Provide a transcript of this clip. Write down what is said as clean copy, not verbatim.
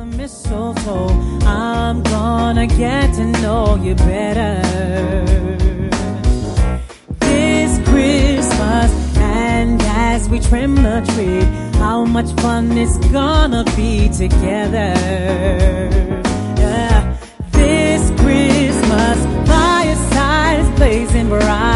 the mistletoe, I'm gonna get to know you better this Christmas. And as we trim the tree, how much fun it's gonna be together. This Christmas, fireside is blazing bright.